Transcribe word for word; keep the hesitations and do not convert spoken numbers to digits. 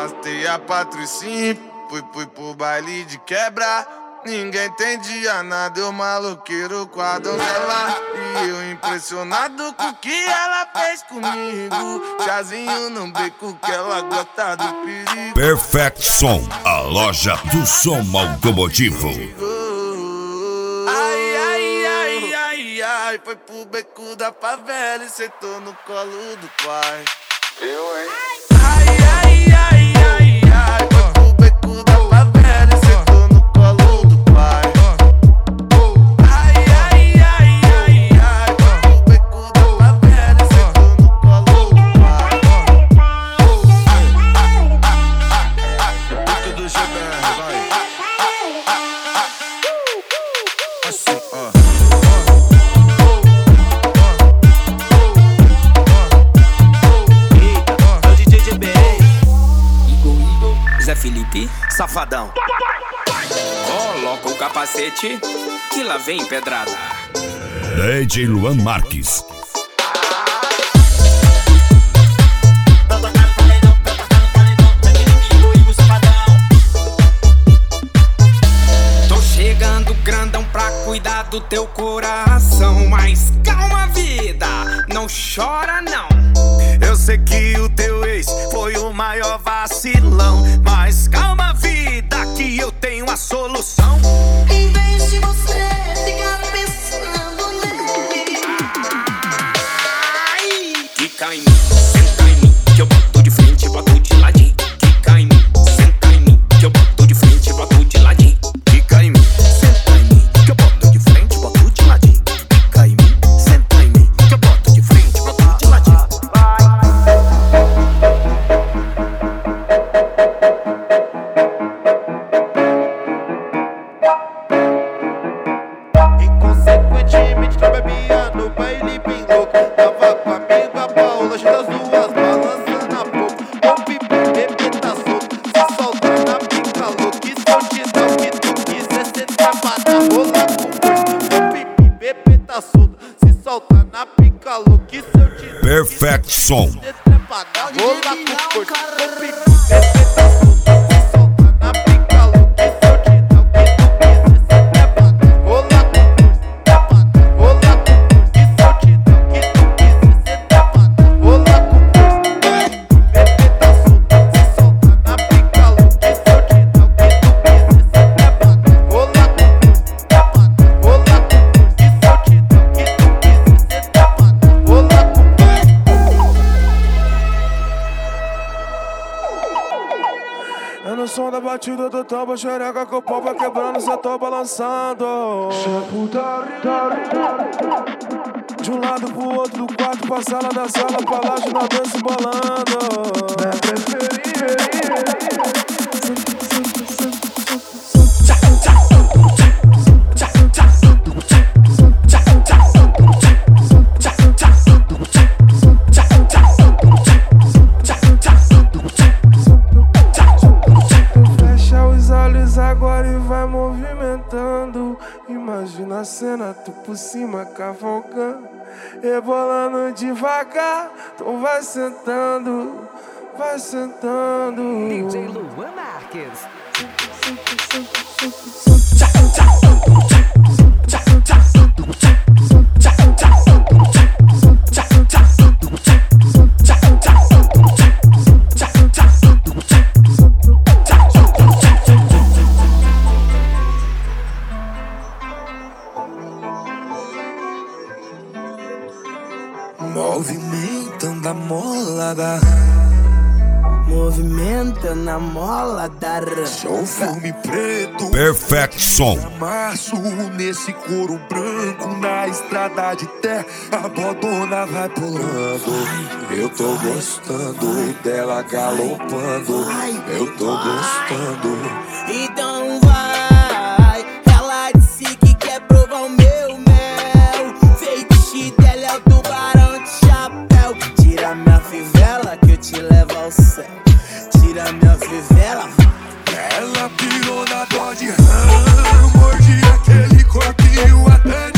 arrastei a Patricinha, fui, fui pro baile de quebra. Ninguém entendia nada, eu maloqueiro com a donzela. E eu impressionado com o que ela fez comigo. Chazinho no beco que ela gosta do perigo. Perfect Som, a loja do som automotivo. Ai, ai, ai, ai, ai, foi pro beco da favela e sentou no colo do pai. Eu, hein? Ai, ai, ai, ai, ai, foi pro beco da favela e sentou no colo do pai. Ai, ai, ai, ai, ai, foi pro beco da favela e sentou no colo do pai. Beco do G B R, vai. Assim, ó. Felipe, safadão. Coloca o capacete que lá vem pedrada. D J Luan Marques. Tô chegando grandão pra cuidar do teu coração. Mas calma, vida, não chora não. Eu sei que o teu ex foi o maior vacilão, mas calma, vida, que eu tenho a solução. Em vez de você ficar pensando nele, ai, quica em mim, senta em mim, que eu boto de frente, boto de ladinho. Quica em mim, senta em mim, que eu boto de frente, boto de ladinho. Quica em mim, senta em mim, que eu boto de frente, boto de ladinho. Quica em mim, senta em mim, que eu boto de frente, boto de ladinho. Inconsequentemente tô bebia no baile bem louco. Tava com a amiga Paula, as duas balançando a pouco. O pipi, bebê tá solto, se solta na pica louca. E se eu te dar o que tu quiser, cê trepa na rola com força. O pipi, bebê tá solto, se solta na pica louca. E se eu te dar Perfect Som. cê trepa na rola com força. O pipi, bebê tá solto, se solta na pica louca. E se eu te dar o que tu quiser, cê trepa na rola com força. É no som da batida do tambo, xereca com o pau vai quebrando, só tô balançando. De um lado pro outro do quarto, pra sala da sala, pra laje na dança bolando. É preferir. Agora e vai movimentando. Imagina a cena, tu por cima cavalcando, rebolando devagar. Então vai sentando, vai sentando. D J Luan Marques. Movimentando a molada, Movimentando a molada. sou filme preto. Perfect Som. Março nesse couro branco, na estrada de terra, a bodona vai pulando. Eu tô gostando dela galopando. Eu tô gostando. Então vai, ela disse que quer provar o meu mel. Feitiço dela é o tubarão de chapéu. Tira minha fivela que eu te levo ao céu. Tira minha fivela. Ela pirou na Dodge Ram, mordi aquele corpinho até